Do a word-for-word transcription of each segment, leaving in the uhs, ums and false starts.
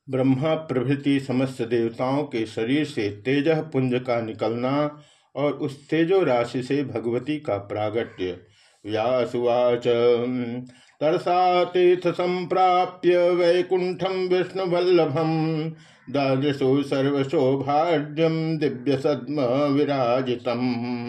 ब्रह्मा प्रभृति समस्त देवताओं के शरीर से तेजः पुंज का निकलना और उस तेजो राशि से भगवती का प्रागट्य। व्यासुवाच तरसा तीर्थ संप्राप्य वैकुंठम विष्णुवल्लभम दादृशो सर्वशोभाढ्यम दिव्य सद्म विराजितम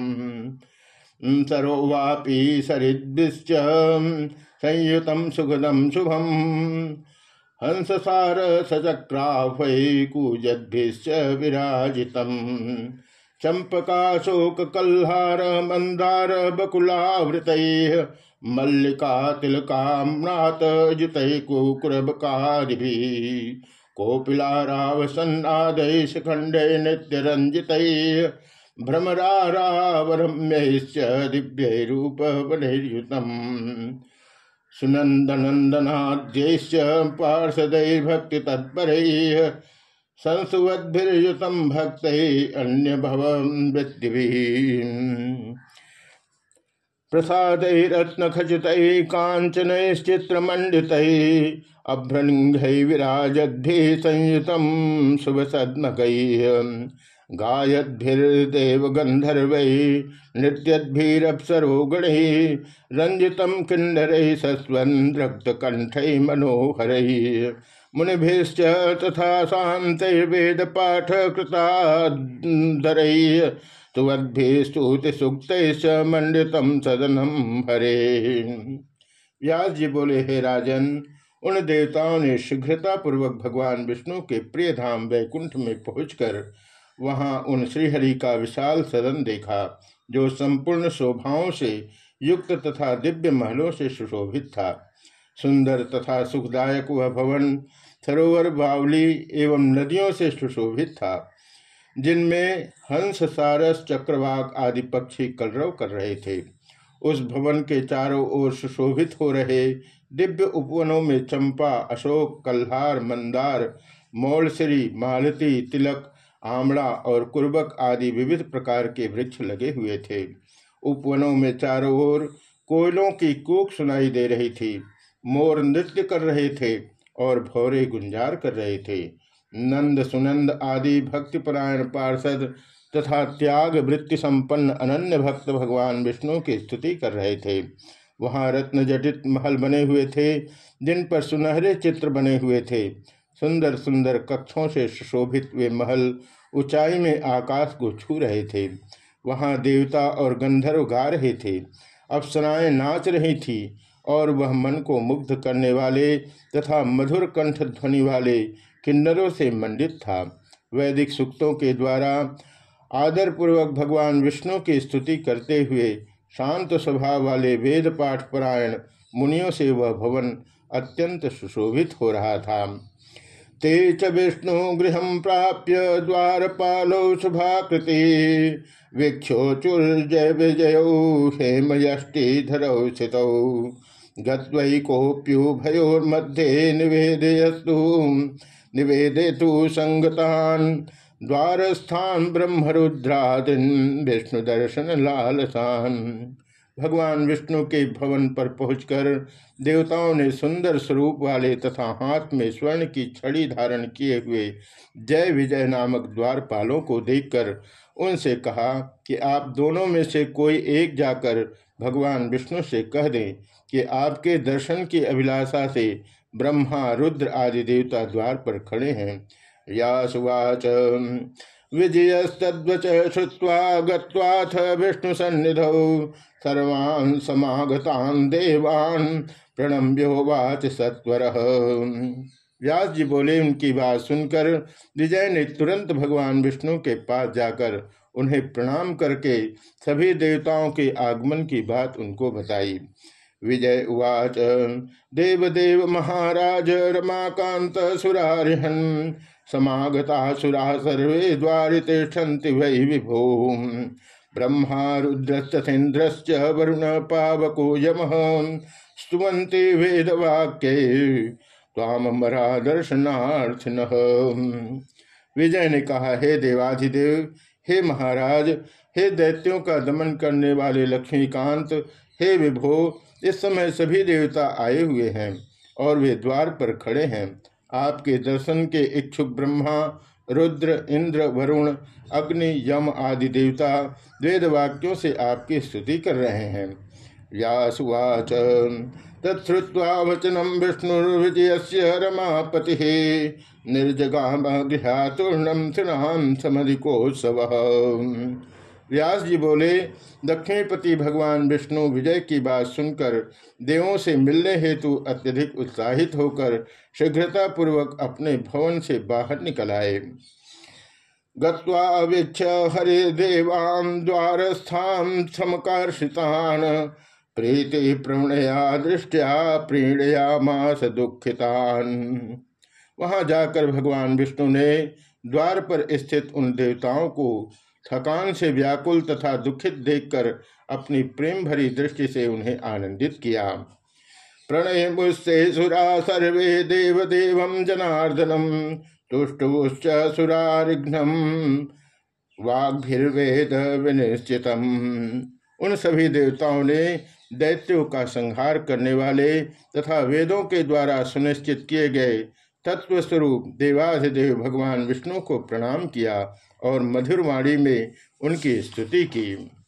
सरोवापि सरिद्भिश्च संयुतम सुखदम शुभम हंससार सचक्राह्वै कूजद्भिश्च विराजितम् चंपकाशोक कल्हार मंदार बकुलावृतैः मल्लिका तिलकाम्नात युतैः कुकुरबकादिभिः कोपिलारावसन्नादैः शिखण्डैः नित्यरञ्जितैः भ्रमरारावरम्यैश्च दिव्यैरूपवनैर्युतम् सुनंदनंदनाद्यैश्च पार्षदैर्भक्ति तत्परैः संसुवद्भिर्युतं भक्तैः अन्य भवं वृत्तिभिः प्रसादैरत्नखचितैः काञ्चनैश्चित्रमण्डितैः अभ्रनिंघैः विराजद्भिः संयुतं शुभसद्मकैः गायद्भिर्देवगन्धर्वैः नृत्यद्भिरप्सरो गणैः रंजितं किन्नरैः सस्वन् रक्तकण्ठैः मनोहरैः मुनिभिश्च तथा शान्तैर्वेदपाठकृतादरैः स्तुवद्भिः स्तुतिसूक्तैश्च मण्डितं सदनं हरे। व्यास जी बोले, हे राजन, उन देवताओं ने शीघ्रता पूर्वक भगवान विष्णु के प्रिय धाम वैकुंठ में पहुंचकर वहां उन श्रीहरि का विशाल सदन देखा, जो संपूर्ण शोभाओं से युक्त तथा दिव्य महलों से सुशोभित था। सुंदर तथा सुखदायक वह भवन सरोवर, बावली एवं नदियों से सुशोभित था, जिनमें हंस, सारस, चक्रवाक आदि पक्षी कलरव कर रहे थे। उस भवन के चारों ओर सुशोभित हो रहे दिव्य उपवनों में चंपा, अशोक, कल्हार, मंदार, मौलसिरी, मालती, तिलक, आमड़ा और कुर्बक आदि विविध प्रकार के वृक्ष लगे हुए थे। उपवनों में चारों ओर कोयलों की कूक सुनाई दे रही थी, मोर नृत्य कर रहे थे और भौरे गुंजार कर रहे थे। नंद, सुनंद आदि भक्तिपरायण पार्षद तथा त्याग वृत्ति संपन्न अनन्य भक्त भगवान विष्णु की स्तुति कर रहे थे। वहाँ रत्न जटित महल बने हुए थे, जिन पर सुनहरे चित्र बने हुए थे। सुंदर सुंदर कक्षों से सुशोभित वे महल ऊंचाई में आकाश को छू रहे थे। वहाँ देवता और गंधर्व गा रहे थे, अप्सराएं नाच रही थी और वह मन को मुग्ध करने वाले तथा मधुर कंठ ध्वनि वाले किन्नरों से मंडित था। वैदिक सूक्तों के द्वारा आदरपूर्वक भगवान विष्णु की स्तुति करते हुए शांत स्वभाव वाले वेद पाठ परायण मुनियों से वह भवन अत्यंत सुशोभित हो रहा था। ते च विष्णु गृहं प्राप्य द्वारपालौ शुभाकृति वीक्षोचुर्जय विजयौ हेमयष्टिधरौ स्थितौ गत्वैकोप्युभयोर्मध्ये निवेदयस्तु निवेदयतु संगतान् द्वारस्थान ब्रह्मरुद्रादीन् विष्णु दर्शन लालसान्। भगवान विष्णु के भवन पर पहुंचकर देवताओं ने सुंदर स्वरूप वाले तथा हाथ में स्वर्ण की छड़ी धारण किए हुए जय विजय नामक द्वारपालों को देखकर उनसे कहा कि आप दोनों में से कोई एक जाकर भगवान विष्णु से कह दें कि आपके दर्शन की अभिलाषा से ब्रह्मा, रुद्र आदि देवता द्वार पर खड़े हैं। व्यासुवाच विजयस्तद्वच श्रुत्वा गत्वाथ विष्णु सन्निधौ सर्वान् समागतान् देवान् प्रणम्योवाच सत्वरः। व्यास जी बोले, उनकी बात सुनकर विजय ने तुरंत भगवान विष्णु के पास जाकर उन्हें प्रणाम करके सभी देवताओं के आगमन की बात उनको बताई। विजय उवाच देवदेव महाराज रमाकांत सुरारिहन् समागता सुरा सर्वे द्वारि तिष्ठन्ति वै विभो ब्रह्मा रुद्रश्चेन्द्रश्च वरुण पावको यमः स्तुवन्ति वेदवाक्ये त्वामरा दर्शनार्थिनः। विजय ने कहा, हे देवाधिदेव, हे महाराज, हे दैत्यों का दमन करने वाले लक्ष्मीकांत, हे विभो, इस समय सभी देवता आए हुए हैं और वे द्वार पर खड़े हैं। आपके दर्शन के इच्छुक ब्रह्मा, रुद्र, इंद्र, वरुण, अग्नि, यम आदि देवता वेद वाक्यों से आपकी स्तुति कर रहे हैं। व्यासुवाच तत्श्रुत्वा वचनम विष्णुर्विजयस्य रमापति निर्जगाम गृहातूर्णम तृणाम समधिकोत्सवः। व्यास जी बोले, दक्षिणपति भगवान विष्णु विजय की बात सुनकर देवों से मिलने हेतु अत्यधिक उत्साहित होकर शीघ्रता पूर्वक अपने भवन से बाहर निकल आए। गत्वा वीक्ष्य हरे देवां द्वारस्थां समकर्षितान् प्रीति प्रवणया दृष्टया प्रीणयामास दुखितान्। वहां जाकर भगवान विष्णु ने द्वार पर स्थित उन देवताओं को थकान से व्याकुल तथा दुखित देखकर अपनी प्रेम भरी दृष्टि से उन्हें आनंदित किया। प्रणय मुझसे सुरा सर्वे देव देवम जनार्दनम तुष्टुश्च सुरारिघ्नम वाग्भिर्वेद विनिश्चितम। उन सभी देवताओं ने दैत्यों का संहार करने वाले तथा वेदों के द्वारा सुनिश्चित किए गए तत्व स्वरूप देवाधिदेव भगवान विष्णु को प्रणाम किया और मधुर वाणी में उनकी स्तुति की।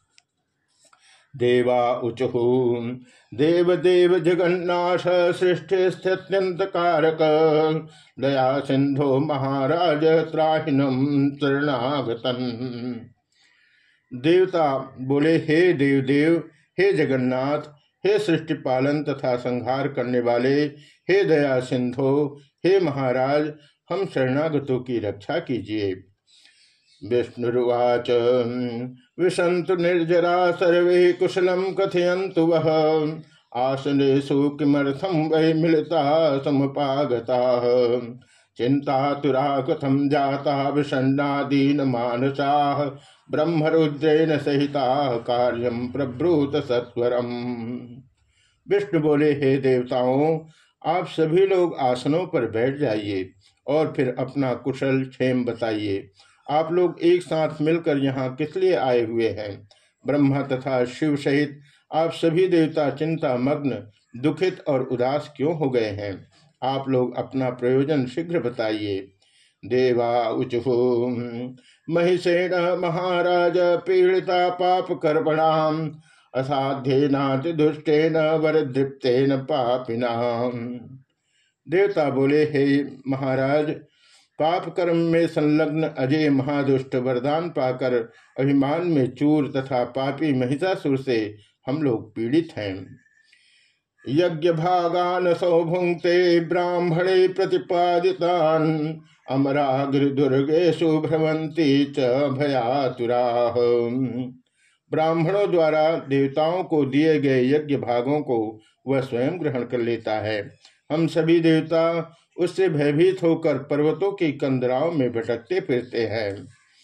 देवा उचुः देव देव जगन्नाथ सृष्टि स्थित्यंत कारक दया सिंधो महाराज त्राहिनम शरणागतन। देवता बोले, हे देव देव, हे जगन्नाथ, हे सृष्टि पालन तथा संहार करने वाले, हे दया सिंधो, हे महाराज, हम शरणागतों की रक्षा कीजिए। विष्णुर्वाच विशन्तु निर्जरा सर्वे कुशलं कथयन्तु वः आसनेषु किमर्थं वै मिलिता समुपागताः चिन्तातुरा कथं जाता विषण्णा दीनमानसाः ब्रह्मरुद्रेण सहिताः कार्यं प्रब्रूत सत्वरम्। विष्णु बोले, हे देवताओं, आप सभी लोग आसनों पर बैठ जाइए और फिर अपना कुशल क्षेम बताइए। आप लोग एक साथ मिलकर यहाँ किस लिए आए हुए हैं? ब्रह्मा तथा शिव सहित आप सभी देवता चिंता मग्न, दुखित और उदास क्यों हो गए हैं? आप लोग अपना प्रयोजन शीघ्र बताइए। देवा उचुः महिषेण महाराज पीड़िता पाप कर्मणाम असाध्येनाति दुष्टेन वरदृप्तेन पापिनाम। देवता बोले, हे महाराज, पाप कर्म में संलग्न अजय महादुष्ट वरदान पाकर अभिमान में चूर तथा पापी महिषासुर से हम लोग पीड़ित हैं। यज्ञ भागान सौभुंक्ते ब्राह्मणे प्रतिपादितान अमरागिर दुर्गेशु भ्रमंती च भयातुराः। ब्राह्मणों द्वारा देवताओं को दिए गए यज्ञ भागों को वह स्वयं ग्रहण कर लेता है। हम सभी देवता उससे भयभीत होकर पर्वतों की कंदराओं में भटकते फिरते हैं।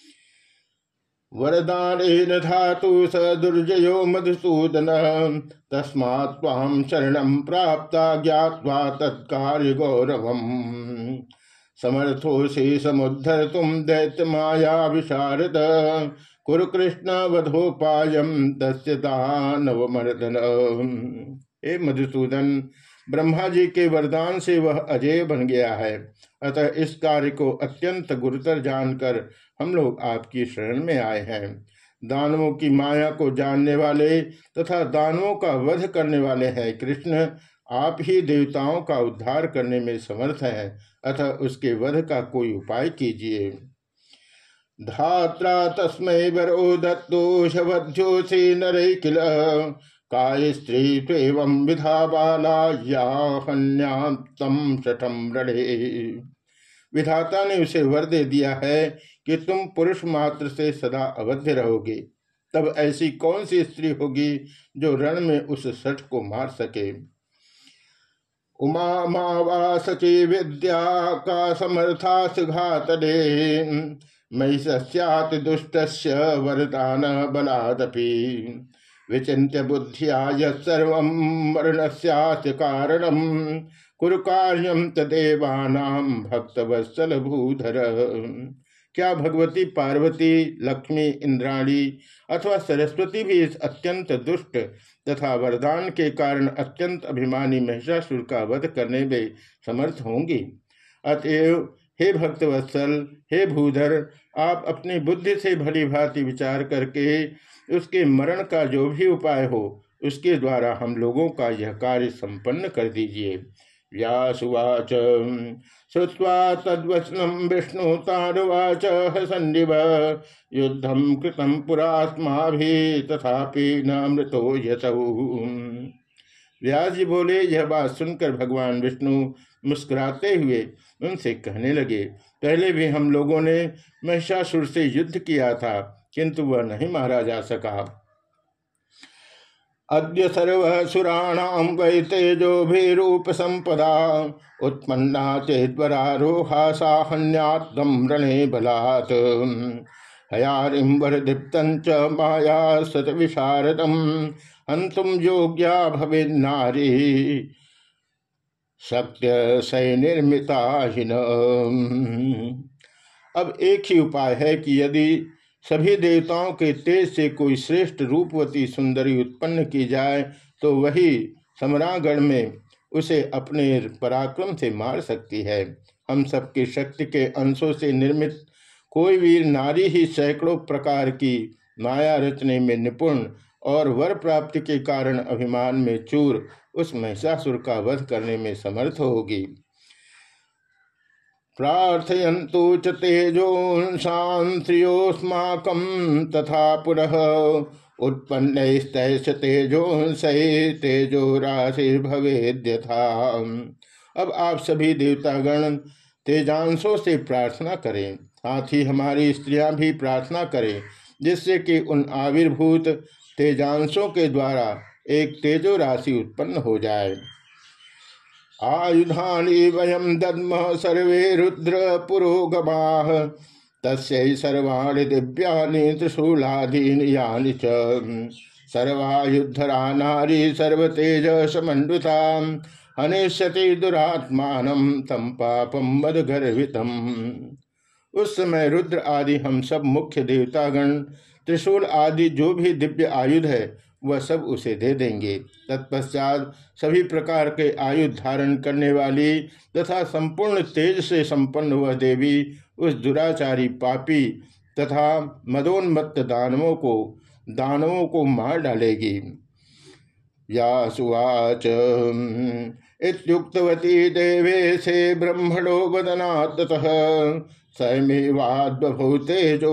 वरदानेन धातु स दुर्जयो मधुसूदन तस्मात् त्वां शरणं प्राप्ता ज्ञात्वा तत्कार्य गौरवम् समर्थोऽसि समुद्धर्तुं दैत्य माया विशारद कुरु कृष्ण वधोपायं तस्य दानवमर्दन। हे मधुसूदन, ब्रह्मा जी के वरदान से वह अजय बन गया है, अतः इस कार्य को अत्यंत गुरुतर जानकर हम लोग आपकी शरण में आए हैं। दानवों की माया को जानने वाले तथा दानवों का वध करने वाले हैं कृष्ण, आप ही देवताओं का उद्धार करने में समर्थ हैं, अतः उसके वध का कोई उपाय कीजिए। धात्रा तस्मै वरो दत्तो शवध्योऽसि नरै किल काय स्त्री त्वेवं विधा बाला या हन्यात्म शठम रणे। विधाता ने उसे वर दे दिया है कि तुम पुरुष मात्र से सदा अवध्य रहोगे। तब ऐसी कौन सी स्त्री होगी जो रण में उस शठ को मार सके। उमा मावासकी विद्या का समर्थास घातने महिष्याति दुष्टस्य वरदान बलादपि विचिन्त्य बुद्धिया यत्सर्वं मरणस्यास्य कारणं कुरु कार्यं तदेवानां भक्तवत्सल भूधर। क्या भगवती पार्वती, लक्ष्मी, इंद्राणी अथवा सरस्वती भी इस अत्यंत दुष्ट तथा वरदान के कारण अत्यंत अभिमानी महिषासुर का वध करने में समर्थ होंगी? अतएव हे भक्तवत्सल, हे भूधर, आप अपनी बुद्धि से भली भांति विचार करके उसके मरण का जो भी उपाय हो उसके द्वारा हम लोगों का यह कार्य संपन्न कर दीजिए। व्यासुवाच श्रुत्वा तद्वचनम विष्णु तारुवाच हसन्निव युद्धम कृतं पुरात्माभि तथापि न मृतो यसौ। व्यास जी बोले, यह बात सुनकर भगवान विष्णु मुस्कुराते हुए उनसे कहने लगे, पहले भी हम लोगों ने महिषासुर से युद्ध किया था, किंतु वह नहीं मारा जा सका। अद्य सर्वसुराणां वै तेजोभिरूप संपदा उत्पन्ना चेद्वरारोहा साहन्यात्म रणे बलात् हयारिं वरदीप्तं च माया सतविशारदं हन्तुं योग्या भवेन्नारी सत्य सैनिर्मिता हिन। अब एक ही उपाय है कि यदि सभी देवताओं के तेज से कोई श्रेष्ठ रूपवती सुंदरी उत्पन्न की जाए तो वही समरागढ़ में उसे अपने पराक्रम से मार सकती है। हम सबकी शक्ति के अंशों से निर्मित कोई वीर नारी ही सैकड़ों प्रकार की माया रचने में निपुण और वर प्राप्ति के कारण अभिमान में चूर उस महिषासुर का वध करने में समर्थ होगी। प्रार्थयन्तु च तेजोंसां श्रियोस्माकं तथा पुरः उत्पन्नैस्तैश्च तेजोंसै तेजो राशिर्भवेद्यथा। अब आप सभी देवतागण तेजांशों से प्रार्थना करें, साथ ही हमारी स्त्रियां भी प्रार्थना करें, जिससे कि उन आविर्भूत तेजांशों के द्वारा एक तेजो राशि उत्पन्न हो जाए। आयुधानि वयं दद्मः सर्वे रुद्र पुरोगमाः तस्यै सर्वाणि दिव्यानि त्रिशूलादीनि यानि च सर्वायुधरा नारी सर्वतेज समन्विता हनिष्यति दुरात्मानं तं पापं मदगर्वितम्। उस समय रुद्र आदि हम सब मुख्य देवतागण त्रिशूल आदि जो भी दिव्य आयुध है वह सब उसे दे देंगे। तत्पश्चात सभी प्रकार के आयुध धारण करने वाली तथा संपूर्ण तेज से संपन्न वह देवी उस दुराचारी पापी तथा मदोन्मत्त दानवों को दानवों को मार डालेगी। व्यासुवाच इत्युक्तवती देवेशे ब्रह्मणो वदनात्ततः स्वयमेवाद्बभूव तेजो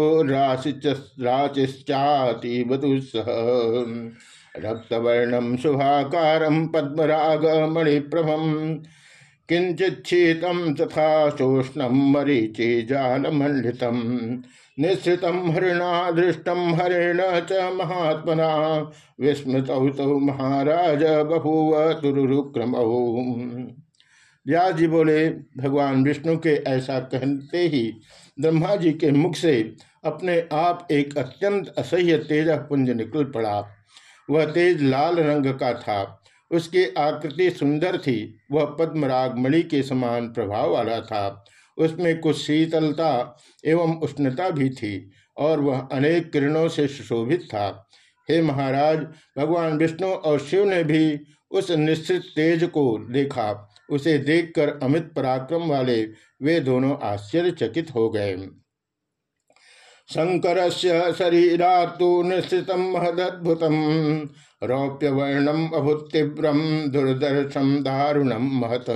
राशिश्चातीव दुस्सह रक्तवर्णं शुभाकारं पद्मरागमणिप्रभं किंचिच्छीतं तथा शोष्णं मरीचिजालमण्डितं निःसृतं हरिणा दृष्टं हरेण च महात्मना विस्मृतौ तौ महाराज बभूव तुरुरुक्रमौ। व्यास जी बोले, भगवान विष्णु के ऐसा कहते ही ब्रह्मा जी के मुख से अपने आप एक अत्यंत असह्य तेज पुंज निकल पड़ा। वह तेज लाल रंग का था, उसकी आकृति सुंदर थी, वह पद्मराग मणि के समान प्रभाव वाला था, उसमें कुछ शीतलता एवं उष्णता भी थी और वह अनेक किरणों से सुशोभित था। हे महाराज, भगवान विष्णु और शिव ने भी उस निश्चित तेज को देखा। उसे देखकर अमित पराक्रम वाले वे दोनों आश्चर्यचकित हो गए। शंकरस्य शरीरात्तु निश्चितं महदद्भुतं रौप्यवर्णम् अभूत् तीव्रं दुर्दर्शं दारुणं महत्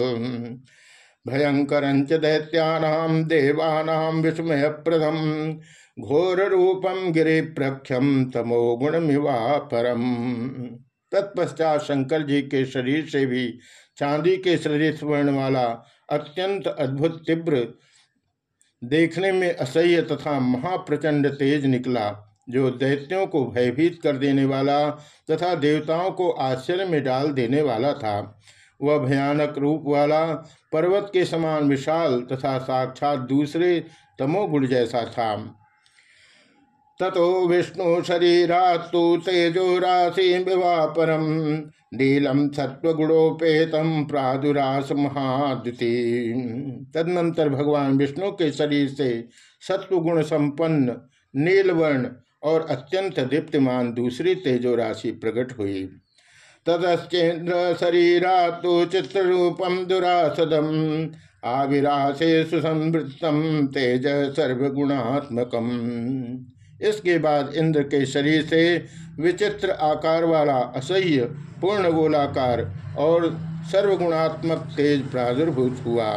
भयंकरं च दैत्यानां देवानां विस्मयप्रदं घोररूपं गिरिप्रख्यं तमो गुणमिवापरम्। तत्पश्चात शंकर जी के शरीर से भी चांदी के सदृश वर्ण वाला अत्यंत अद्भुत तीव्र देखने में असह्य तथा महाप्रचंड तेज निकला, जो दैत्यों को भयभीत कर देने वाला तथा देवताओं को आश्चर्य में डाल देने वाला था। वह भयानक रूप वाला पर्वत के समान विशाल तथा साक्षात दूसरे तमोगुण जैसा था। ततो विष्णु शरीरात्तु तेजो राशि विवापरम नीलम सत्वगुणोपेतम प्रादुरास महाद्युति। तदनंतर भगवान विष्णु के शरीर से सत्वगुण संपन्न नीलवर्ण और अत्यंत दीप्तिमान दूसरी तेजो राशि प्रकट हुई। ततश्चेन्द्र शरीरात्तु चित्ररूपम दुरासदम आविरासे सुसंवृत्तम तेज सर्वगुणात्मकम। इसके बाद इंद्र के शरीर से विचित्र आकार वाला असह्य पूर्ण गोलाकार और सर्वगुणात्मक तेज प्रादुर्भूत हुआ।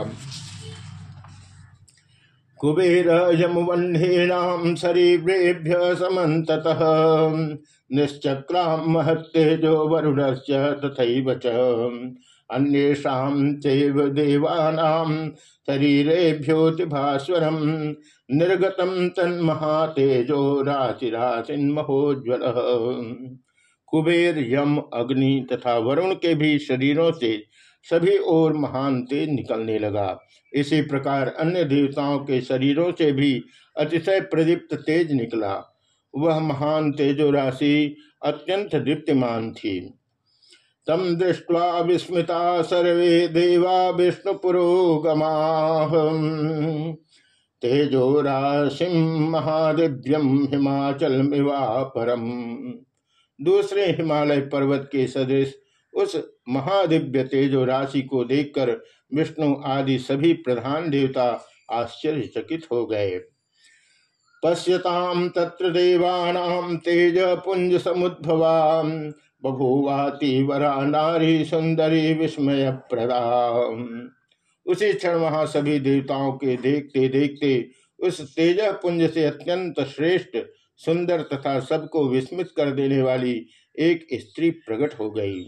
कुबेर यमुवह्नीनां शरीरेभ्य समन्ततः निश्चक्रां महत्तेजो वरुणस्य तथैव च अन्येषां चैव देवानां शरीरेभ्योतिभास्वरं निर्गतं तन्महातेजो राशिराशिन्महोज्ज्वलः। कुबेर, यम, अग्नि तथा वरुण के भी शरीरों से सभी ओर महान तेज निकलने लगा। इसी प्रकार अन्य देवताओं के शरीरों से भी अतिशय प्रदीप्त तेज निकला। वह महान तेजो राशि अत्यंत दीप्तिमान थी। तम दृष्ट्वा विस्मिता सर्वे देवा विष्णु पुरोगमाः तेजो राशिं महादिव्यम हिमाचल परम। दूसरे हिमालय पर्वत के सदृश उस महादिव्य तेजो राशि को देखकर विष्णु आदि सभी प्रधान देवता आश्चर्यचकित हो गए। पश्यताम तत्र देवानां तेज पुंज समुद्भवा बभूवाति वरा नारी सुंदरी विस्मय प्रदा। उसी क्षण वहां सभी देवताओं के देखते देखते उस तेज पुंज से अत्यंत श्रेष्ठ सुंदर तथा सबको विस्मित कर देने वाली एक स्त्री प्रकट हो गई।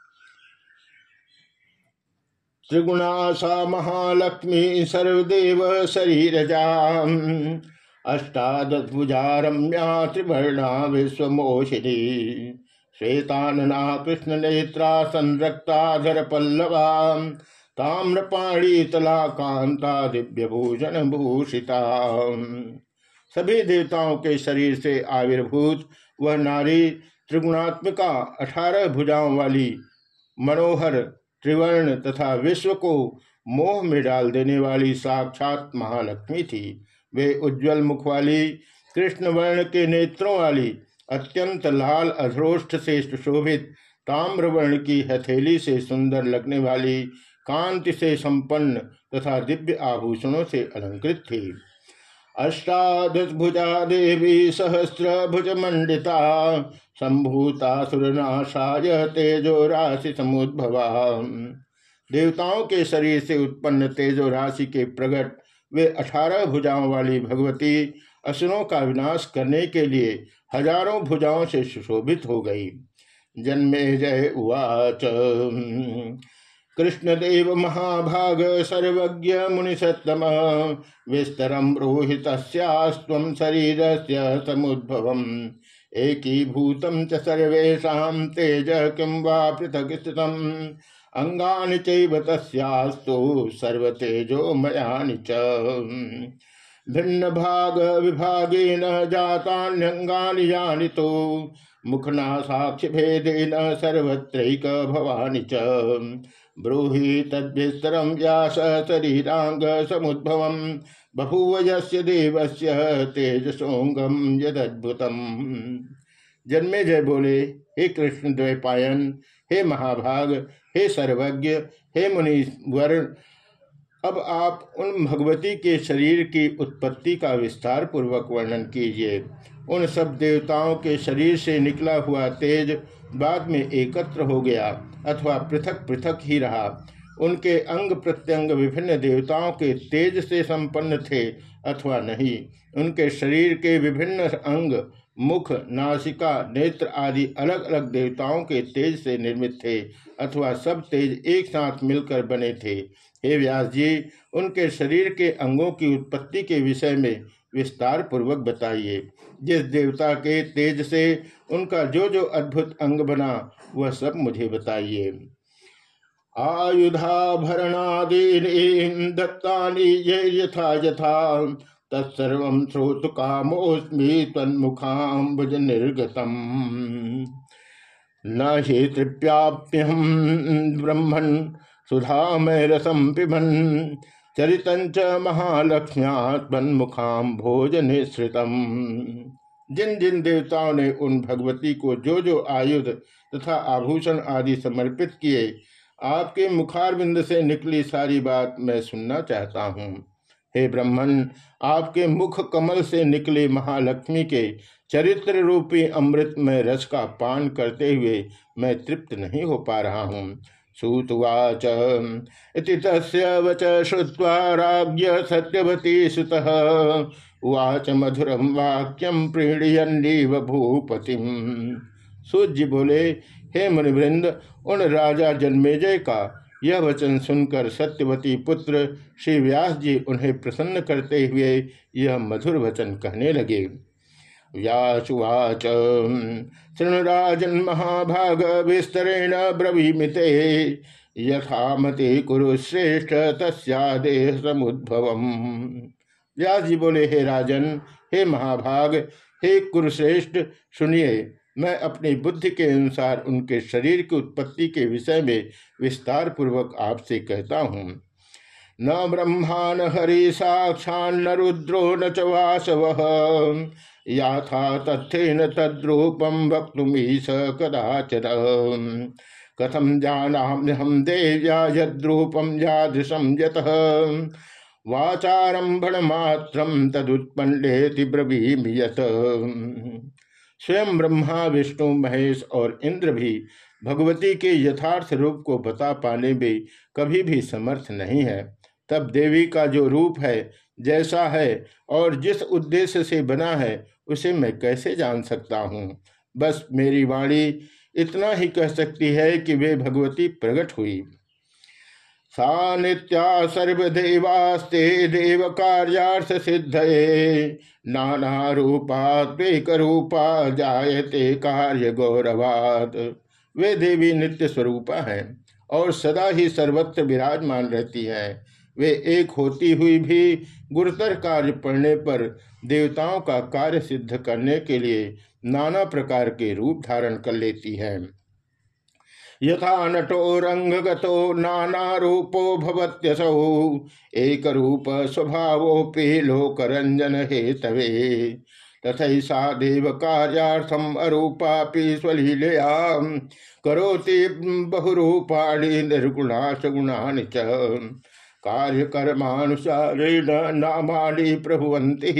त्रिगुणा सा महालक्ष्मी सर्वदेव शरीरजा अष्टादशभुजा रम्या त्रिवर्णा विश्वमोहिनी श्वेतानना कृष्ण नेत्रा संरक्ताधर पल्लवा ताम्रपाणी तला कांता दिव्य भूषण भूषिता। सभी देवताओं के शरीर से आविर्भूत वह नारी त्रिगुणात्मिका अठारह भुजाओं वाली मनोहर त्रिवर्ण तथा विश्व को मोह में डाल देने वाली साक्षात महालक्ष्मी थी। वे उज्ज्वल मुख वाली, कृष्ण वर्ण के नेत्रों वाली, अत्यंत लाल अधरोष्ठ से सुशोभित, ताम्रवर्ण की हथेली से सुंदर लगने वाली, कांति से संपन्न तथा दिव्य आभूषणों से अलंकृत थी। अष्टादश भुजा देवी सहस्र भुज मंडिता संभूता सुरनाशाय तेजो राशि समुद्भवा। देवताओं के शरीर से उत्पन्न तेजो राशि के प्रकट वे अठारह भुजाओं वाली भगवती असुरों का विनाश करने के लिए हजारों भुजाओं से सुशोभित हो गई। जन्मेजय उवाच कृष्णदेव महाभाग सर्वज्ञ मुनिसत्तम विस्तरम रोहितस्यास्त्वं शरीरस्य समुद्भवम् एकीभूतं च सर्वेषां तेज किं वा पृथक् स्थितम् अंगानि चैव तस्यास्तु सर्वतेजो मयानि च भिन्न भाग विभागेन जातान्यंगानि यानि तो मुखना साक्ष्य भेदेन सर्वत्रैक भवानि च ब्रूहि तद्विस्तरं व्यास शरीरांग समुद्भवं बभूव यस्य देवस्य तेजसोंगम यदद्भुतम्। जन्मेजय बोले, हे कृष्ण द्वैपायन, हे महाभाग, हे सर्वज्ञ, हे मुनिवर, अब आप उन भगवती के शरीर की उत्पत्ति का विस्तार पूर्वक वर्णन कीजिए। उन सब देवताओं के शरीर से निकला हुआ तेज बाद में एकत्र हो गया अथवा पृथक पृथक ही रहा। उनके अंग प्रत्यंग विभिन्न देवताओं के तेज से संपन्न थे अथवा नहीं। उनके शरीर के विभिन्न अंग, मुख, नासिका, नेत्र आदि अलग अलग देवताओं के तेज से निर्मित थे अथवा सब तेज एक साथ मिलकर बने थे। हे व्यास जी, उनके शरीर के अंगों की उत्पत्ति के विषय में विस्तार पूर्वक बताइए। जिस देवता के तेज से उनका जो जो अद्भुत अंग बना वह सब मुझे बताइए। आयुधाभरणादीनि दत्तानि ये यथा यथा तत्सर्वं श्रोतु कामोऽस्मि त्वन्मुखाम्बुज निर्गतम् न हि तृप्याप्यहं ब्रह्मन् सुधामय रसं पिबन् चरितंच महालक्ष्म्या त्वन्मुखाम्भोज निःसृतम्। जिन जिन देवताओं ने उन भगवती को जो जो आयुध तथा आभूषण आदि समर्पित किए, आपके मुखारविंद से निकली सारी बात मैं सुनना चाहता हूँ। हे ब्राह्मण, आपके मुख कमल से निकले महालक्ष्मी के चरित्र रूपी अमृत में रस का पान करते हुए मैं तृप्त नहीं हो पा रहा हूँ। सूतवाच इति तस्य वच श्रुत्वा राज्ञ सत्यवती सुतः उवाच मधुरम वाक्यम प्रीणयन्नीव भूपतिम। सूत जी बोले, हे मुनिवृंद, उन राजा जन्मेजय का यह वचन सुनकर सत्यवती पुत्र श्री व्यास जी उन्हें प्रसन्न करते हुए यह मधुर वचन कहने लगे। व्यासुवाच शृणुराजन् महाभाग विस्तरेण ब्रवीमिते यथामति कुरु श्रेष्ठ तस्यादेह समुद्भवम्। व्यास जी बोले, हे राजन, हे महाभाग, हे कुरुश्रेष्ठ, सुनिए, मैं अपनी बुद्धि के अनुसार उनके शरीर की उत्पत्ति के विषय में विस्तार पूर्वक आपसे कहता हूँ। न ब्रह्मा न हरि साक्षान्न रुद्रो न च वासवः याथा तथ्येन तद्रूपम वक्तुमीश कदाचन कथम जानाम्यहं देव्या यद्रूपम यादृशं यतः वाचारंभण मात्रम तदुत्पन्नेति ब्रवीमि यत्। स्वयं ब्रह्मा, विष्णु, महेश और इंद्र भी भगवती के यथार्थ रूप को बता पाने में कभी भी समर्थ नहीं है। तब देवी का जो रूप है, जैसा है और जिस उद्देश्य से बना है, उसे मैं कैसे जान सकता हूँ। बस मेरी वाणी इतना ही कह सकती है कि वे भगवती प्रकट हुई। सा नित्या सर्वदेवास्ते देव कार्यार्थ सिद्धये नाना रूपा त्वेक रूपा जायते कार्य गौरवात्। वे देवी नित्य स्वरूपा हैं और सदा ही सर्वत्र विराजमान रहती हैं। वे एक होती हुई भी गुरुतर कार्य पड़ने पर देवताओं का कार्य सिद्ध करने के लिए नाना प्रकार के रूप धारण कर लेती हैं। यथा नटो रंगगतो नाना रूपो भवत्यसौ एक रूप स्वभावोपि लोकरंजन हेतवे तथैसा देव कार्यार्थम अरूपापि स्वलीलया करोति बहुरूपाणि निर्गुणा सगुणानि च कार्यकर्मानुसारेण नामानि प्रभुवन्ति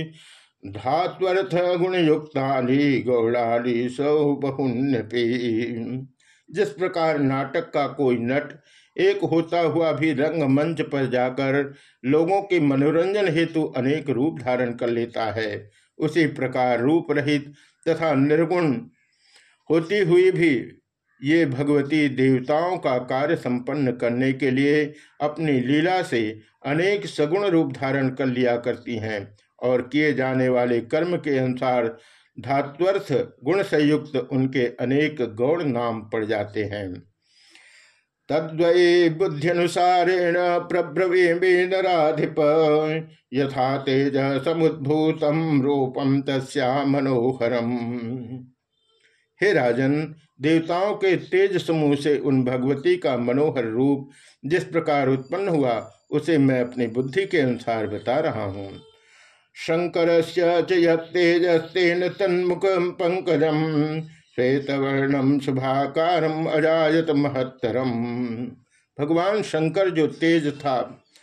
धात्वर्थ गुणयुक्तानि गौणानि सौ बहुन्यपि। जिस प्रकार नाटक का कोई नट एक होता हुआ भी रंग मंच पर जाकर लोगों के मनोरंजन हेतु अनेक रूप धारण कर लेता है, उसी प्रकार रूप रहित तथा निर्गुण होती हुई भी ये भगवती देवताओं का कार्य संपन्न करने के लिए अपनी लीला से अनेक सगुण रूप धारण कर लिया करती हैं और किए जाने वाले कर्म के अनुसार धात्वर्थ गुण संयुक्त उनके अनेक गौण नाम पड़ जाते हैं। तद्वै बुद्ध्यनुसारेण प्रब्रवीमि नराधिप यथा तेज समुद्भूतम रूपम तस्या मनोहरम। हे राजन, देवताओं के तेज समूह से उन भगवती का मनोहर रूप जिस प्रकार उत्पन्न हुआ, उसे मैं अपनी बुद्धि के अनुसार बता रहा हूँ। शंकरस्य च यत्तेजस्तेन तन्मुखं पंकजं श्वेतवर्णं शुभाकारं अजायत महत्तरम। भगवान शंकर जो तेज था,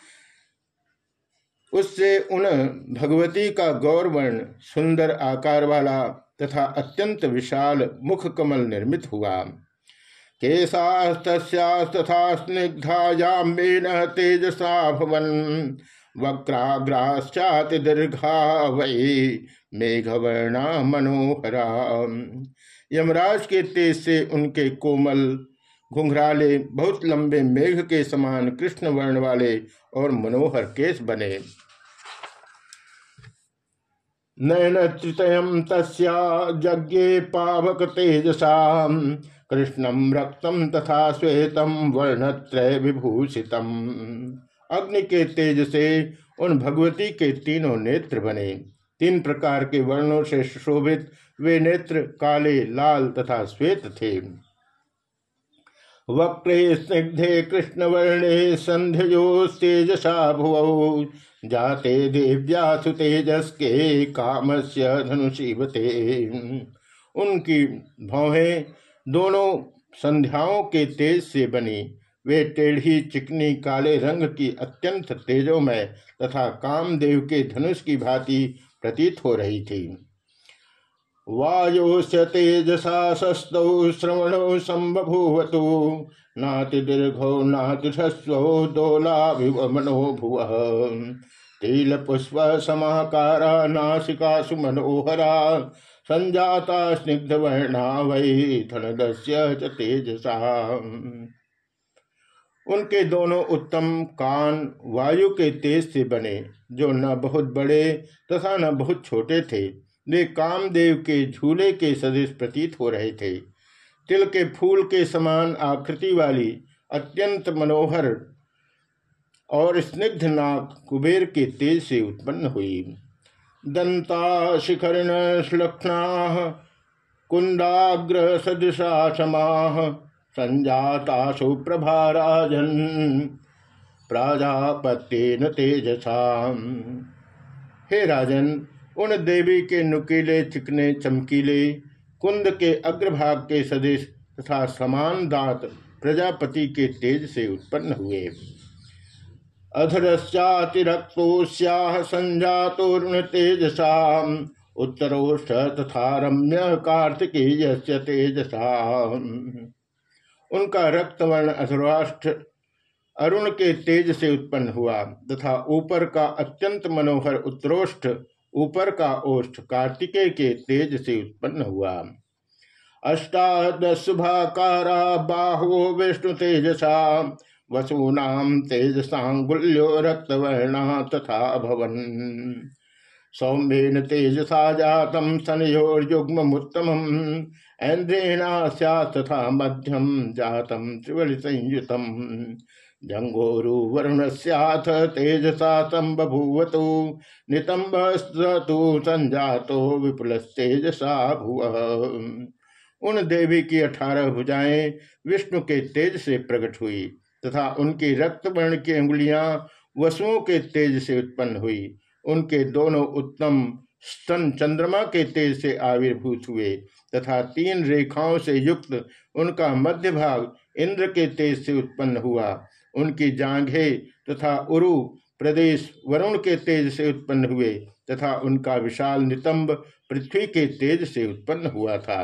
उससे उन भगवती का गौरवर्ण सुंदर आकार वाला तथा अत्यंत विशाल मुख कमल निर्मित हुआ। केशास्तस्यास्तथा स्निग्धायाम्बेन तेजसा भवन् वक्राग्राश्चाति दीर्घा वै मेघवर्णा मनोहरा। यमराज के तेज से उनके कोमल घुंघराले बहुत लंबे मेघ के समान कृष्ण वर्ण वाले और मनोहर केश बने। नयनत्रितयं तस्या यज्ञे पावक तेजसा कृष्णं रक्तम तथा श्वेतम वर्णत्रय विभूषितम। अग्नि के तेज से उन भगवती के तीनों नेत्र बने। तीन प्रकार के वर्णों से शोभित वे नेत्र काले, लाल तथा श्वेत थे। वक्रे स्निग्धे कृष्णवर्णे संध्योस्तेजसा भुवौ जाते देव्यासु तेजस्के कामस्य धनुषीवते। उनकी भौहें दोनों संध्याओं के तेज से बनी वे टेढ़ी चिकनी काले रंग की अत्यंत तेजोमय तथा कामदेव के धनुष की भांति प्रतीत हो रही थी। वायोस्य तेजसा सस्तौ श्रवणो संबभूवतु नाति दीर्घो नाति ह्रस्वो दोलाभिवमनो भुवः तिल पुष्प समाकारा नासिकासु मनोहरा संजाता स्निग्ध वर्णा वै धनदस्य च तेजसा। उनके दोनों उत्तम कान वायु के तेज से बने, जो न बहुत बड़े तथा न बहुत छोटे थे। वे कामदेव के झूले के सदृश प्रतीत हो रहे थे। तिल के फूल के समान आकृति वाली अत्यंत मनोहर और स्निग्ध नाक कुबेर के तेज से उत्पन्न हुई। दंता शिखरण श्लक्ष्णा कुंडाग्र सदृशा समाह संजाता सुप्रभा राजन प्राजापत्येन तेजसा। हे राजन, उन देवी के नुकीले चिकने चमकीले कुंद के अग्रभाग के सदृश तथा समान दांत प्रजापति के तेज से उत्पन्न हुए। अधरश्चातिरक्तोस्याः संजातोरुण तेजसा उत्तरोष्ठ तथा रम्य कार्तिकेयस्य तेजसा। उनका रक्तवर्ण अधराष्ट्र अरुण के तेज से उत्पन्न हुआ तथा ऊपर का अत्यंत मनोहर उत्तरोष्ठ ऊपर का ओष्ठ कार्तिकेय के तेज से उत्पन्न हुआ। अष्टादश शुभाकारा बाहो विष्णु तेजसा वसूनाम तेजसांगुल्यो रक्तवर्णा तथा भवन सौम्येन तेजसा जातम सनयोर्युग्ममुत्तमम् ऐन्द्रेणा स्यात् तथा मध्यम जातम त्रिवलि संयुतम जंगोरु वरुणस्याथ तेजसा संबभूवतु नितंबस्तु संजातो विपुलस्तेजसा भुवः। उन देवी की अठारह भुजाएं विष्णु के तेज से प्रकट हुई तथा उनकी रक्तवर्ण की अंगुलियां वसुओं के तेज से उत्पन्न हुई। उनके दोनों उत्तम स्तन चंद्रमा के तेज से आविर्भूत हुए तथा तीन रेखाओं से युक्त उनका मध्य भाग इंद्र के तेज से उत्पन्न हुआ। उनकी जांघें तथा उरु प्रदेश वरुण के तेज से उत्पन्न हुए तथा उनका विशाल नितंब पृथ्वी के तेज से उत्पन्न हुआ था।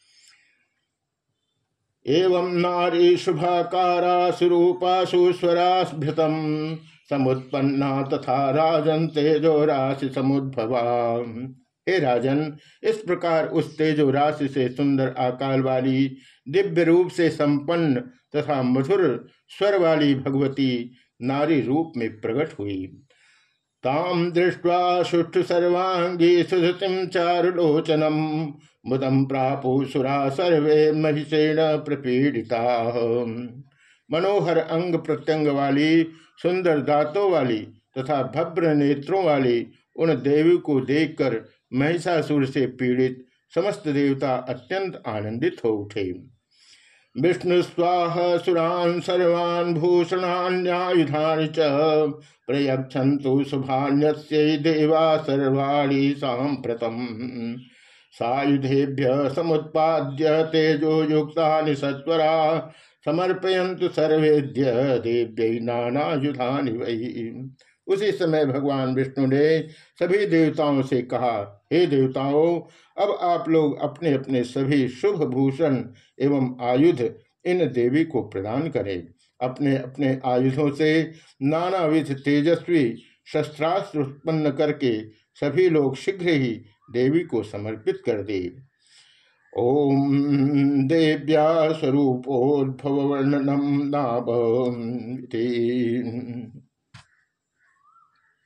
एवं नारी शुभाकारा सुरूपा सुस्वराभृतम समुत्पन्ना तथा राजन तेजो राशि समुद्भवा। हे राजन, इस प्रकार उस तेजो राशि से सुंदर आकार वाली दिव्य रूप से संपन्न तथा मधुर स्वर वाली भगवती नारी रूप में प्रकट हुई। ताम दृष्ट्वा सुष्ठु सर्वांगी सुधतिम चारुलोचनम मुदम प्रापु सुरा सर्वे महिषेण प्रपीडिता। मनोहर अंग प्रत्यंग वाली सुंदर दांतों वाली तथा भव्र नेत्रों वाली उन देवी को देखकर महिषासुर से पीड़ित समस्त देवता अत्यंत आनंदित हो उठे। विष्णु स्वाह सुरान सर्वान् भूषणान्यायुधानि च प्रयच्छन्तु शुभान्यस्यै देवा सर्वाणि साम्प्रतम् सायुधेभ्य समुत्पाद्य तेजो युक्तानि सत्वरा समर्पयन्तु सर्वेद्य देव्यै नानायुधानि वै। उसी समय भगवान विष्णु ने सभी देवताओं से कहा, हे देवताओं, अब आप लोग अपने अपने सभी शुभ भूषण एवं आयुध इन देवी को प्रदान करें। अपने अपने आयुधों से नानाविध तेजस्वी शस्त्रास्त्र उत्पन्न करके सभी लोग शीघ्र ही देवी को समर्पित कर दे। ओम देव्या स्वरूपोद्भव वर्णनम नाभ।